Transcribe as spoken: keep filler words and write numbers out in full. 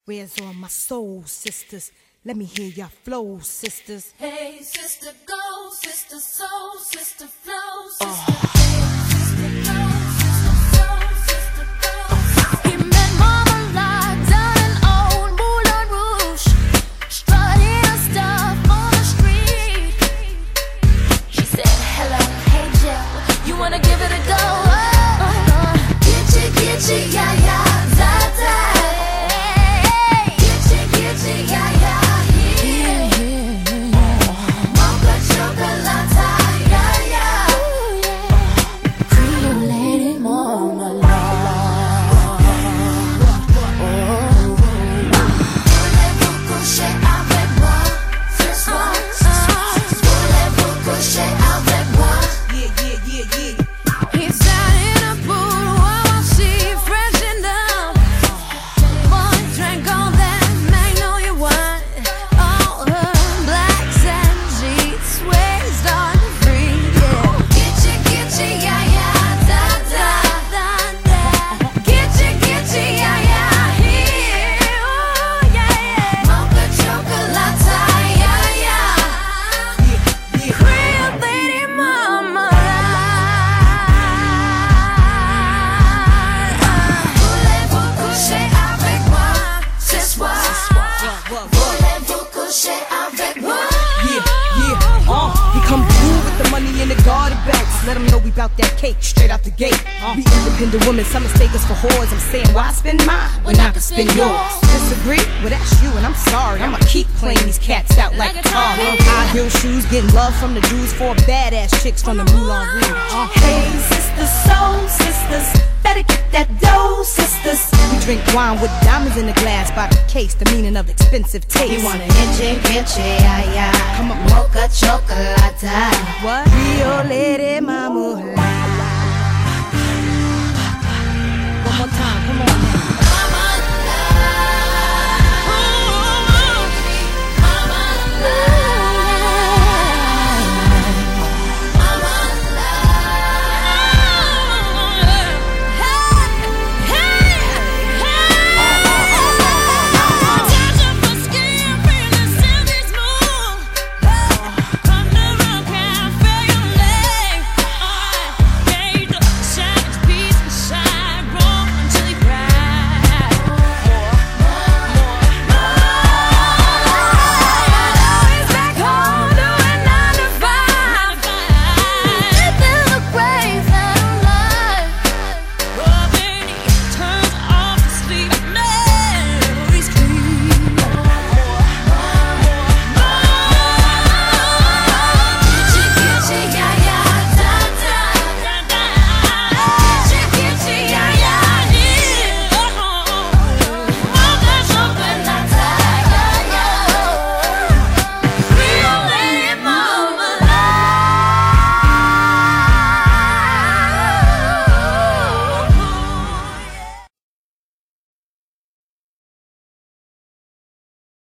Where's all my soul sisters? Let me hear your flow, sisters. Hey, sister, go, sister, soul, sister, flow, sister. Oh. Let them know we bout that cake straight out the gate. We independent women, some mistake us for whores. I'm saying, why spend mine when I can spend yours? Disagree? Well, that's you, and I'm sorry. I'ma keep playing these cats out like tar. High heel shoes, getting love from the Jews, four badass chicks from the Moulin Rouge. Uh, hey, sisters, soul sisters, better get that dough, sisters. We drink wine with diamonds in the glass by the case, the meaning of expensive taste. You want an inche, inche, ay, ay. Come on, mocha chocolate. What? Rio Lady Mama. One more time, come on.